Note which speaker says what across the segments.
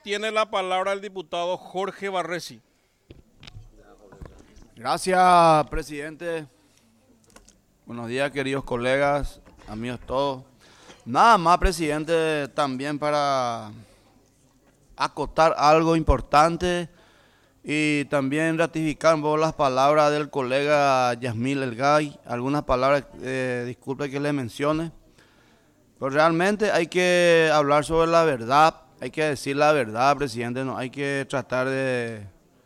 Speaker 1: Tiene la palabra el diputado Jorge Barresi.
Speaker 2: Gracias, presidente. Buenos días, queridos colegas, amigos todos. Nada más, presidente, también para acotar algo importante y también ratificar un poco las palabras del colega Yasmil Elgay. Algunas palabras, disculpe que le mencione. Pero realmente hay que hablar sobre la verdad, hay que decir la verdad, presidente. No hay que tratar de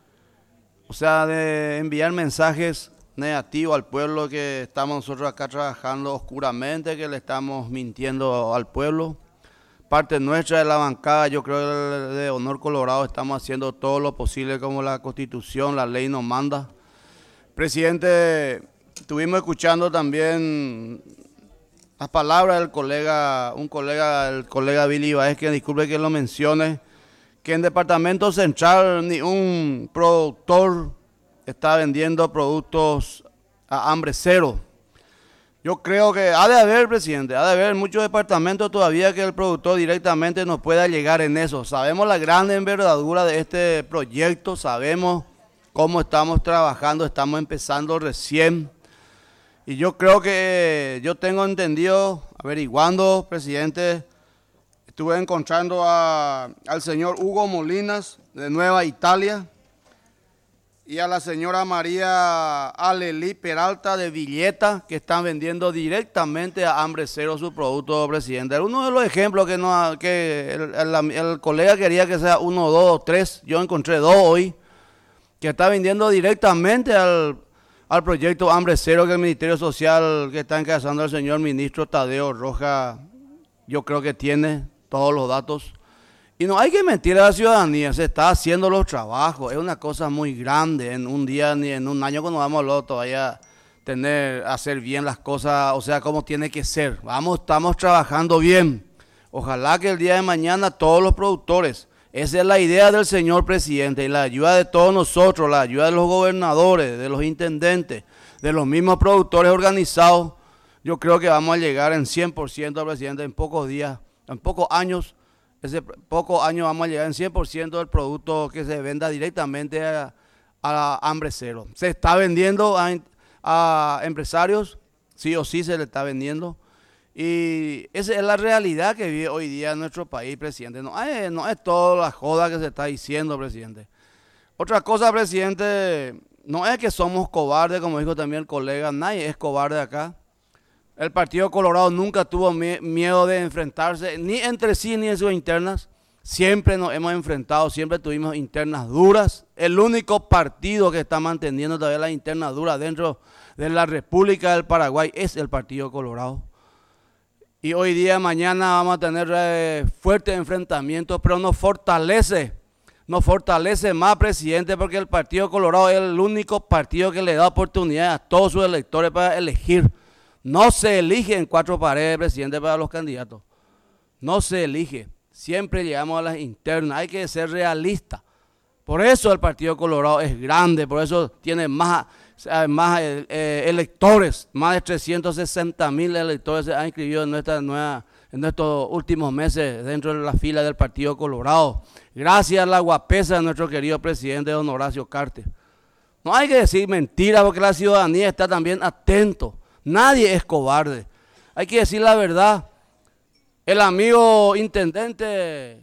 Speaker 2: enviar mensajes negativos al pueblo, que estamos nosotros acá trabajando oscuramente, que le estamos mintiendo al pueblo. Parte nuestra de la bancada, yo creo que de Honor Colorado, estamos haciendo todo lo posible como la Constitución, la ley nos manda. Presidente, estuvimos escuchando también las palabras del colega, el colega Billy Baez, que disculpe que lo mencione, que en Departamento Central ni un productor está vendiendo productos a hambre cero. Yo creo que ha de haber, presidente, ha de haber muchos departamentos todavía que el productor directamente no pueda llegar en eso. Sabemos la gran envergadura de este proyecto, sabemos cómo estamos trabajando, estamos empezando recién. Y yo creo que yo tengo entendido, averiguando, presidente, estuve encontrando al señor Hugo Molinas de Nueva Italia y a la señora María Alelí Peralta de Villeta, que están vendiendo directamente a hambre cero su producto, presidente. Uno de los ejemplos que el colega quería que sea 1, 2 o 3, yo encontré 2 hoy, que está vendiendo directamente al proyecto Hambre Cero, que el Ministerio Social que está encabezando el señor ministro Tadeo Roja, yo creo que tiene todos los datos. Y no hay que mentir a la ciudadanía, se está haciendo los trabajos, es una cosa muy grande, en un día ni en un año cuando vamos a todavía hacer bien las cosas, o sea, como tiene que ser. Estamos trabajando bien. Ojalá que el día de mañana todos los productores, esa es la idea del señor presidente, y la ayuda de todos nosotros, la ayuda de los gobernadores, de los intendentes, de los mismos productores organizados, yo creo que vamos a llegar en 100%, presidente, en pocos días, en pocos años vamos a llegar en 100% del producto que se venda directamente a hambre cero. Se está vendiendo a empresarios, sí o sí se le está vendiendo. Y esa es la realidad que vive hoy día en nuestro país, presidente. No es toda la joda que se está diciendo, presidente. Otra cosa, presidente, no es que somos cobardes, como dijo también el colega, nadie es cobarde acá. El Partido Colorado nunca tuvo miedo de enfrentarse, ni entre sí ni en sus internas. Siempre nos hemos enfrentado, siempre tuvimos internas duras. El único partido que está manteniendo todavía las internas duras dentro de la República del Paraguay es el Partido Colorado. Y hoy día, mañana vamos a tener fuertes enfrentamientos, pero nos fortalece más, presidente, porque el Partido Colorado es el único partido que le da oportunidad a todos sus electores para elegir. No se elige en 4 paredes, presidente, para los candidatos. No se elige. Siempre llegamos a las internas. Hay que ser realistas. Por eso el Partido Colorado es grande, por eso tiene más electores, más de 360,000 electores se han inscrito en estos últimos meses dentro de la fila del Partido Colorado. Gracias a la guapesa de nuestro querido presidente don Horacio Cartes. No hay que decir mentiras porque la ciudadanía está también atento. Nadie es cobarde. Hay que decir la verdad. El amigo intendente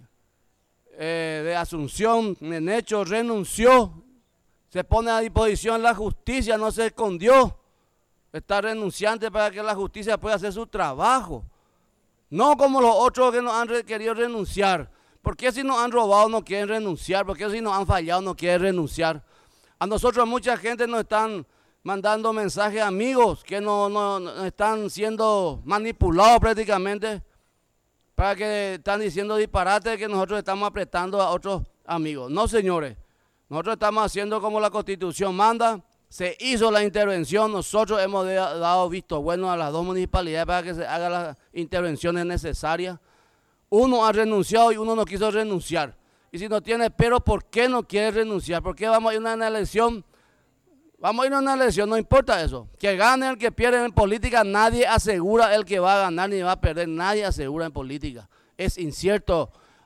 Speaker 2: de Asunción, Nenecho, renunció. Se pone a disposición la justicia, no se escondió. Está renunciante para que la justicia pueda hacer su trabajo. No como los otros que nos han querido renunciar. ¿Por qué si nos han robado no quieren renunciar? ¿Por qué si nos han fallado no quieren renunciar? A nosotros mucha gente nos están mandando mensajes amigos que no están siendo manipulados prácticamente para que están diciendo disparates que nosotros estamos apretando a otros amigos. No, señores, nosotros estamos haciendo como la Constitución manda, se hizo la intervención, nosotros hemos dado visto bueno a las 2 municipalidades para que se hagan las intervenciones necesarias. Uno ha renunciado y uno no quiso renunciar. Y si no tiene pero, ¿por qué no quiere renunciar? ¿Por qué vamos a ir a una elección? Vamos a ir a una elección, no importa eso. Que gane el que pierde en política, nadie asegura el que va a ganar ni va a perder, nadie asegura en política. Es incierto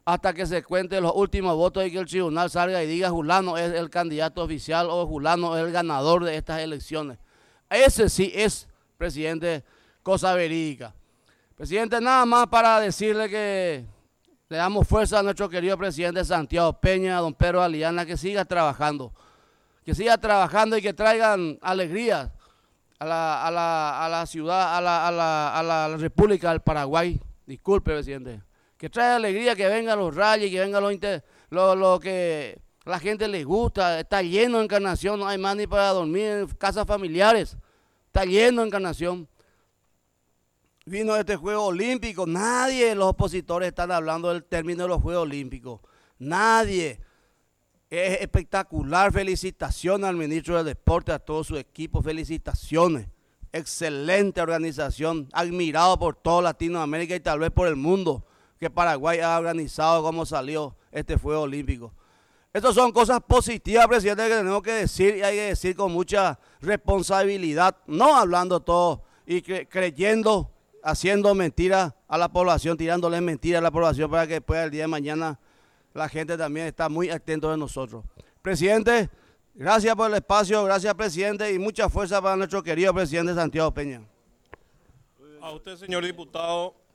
Speaker 2: hasta que se cuenten los últimos votos y que el tribunal salga y diga Julano es el candidato oficial o Julano es el ganador de estas elecciones. Ese sí es, presidente, cosa verídica. Presidente, nada más para decirle que le damos fuerza a nuestro querido presidente Santiago Peña, a don Pedro Aliana, que siga trabajando y que traigan alegría a la ciudad, a la República del Paraguay. Disculpe, presidente. Que traiga alegría, que vengan los rallies, que vengan lo que la gente les gusta. Está lleno de Encarnación, no hay más ni para dormir en casas familiares. Está lleno de Encarnación. Vino este Juego Olímpico, nadie de los opositores están hablando del término de los Juegos Olímpicos. Nadie. Es espectacular, felicitaciones al ministro del Deporte, a todo su equipo, felicitaciones. Excelente organización, admirado por toda Latinoamérica y tal vez por el mundo, que Paraguay ha organizado cómo salió este Juego Olímpico. Estas son cosas positivas, presidente, que tenemos que decir y hay que decir con mucha responsabilidad, no hablando todo y creyendo, haciendo mentiras a la población, tirándole mentiras a la población para que después el día de mañana la gente también está muy atento de nosotros. Presidente, gracias por el espacio, gracias presidente y mucha fuerza para nuestro querido presidente Santiago Peña.
Speaker 1: A usted, señor diputado.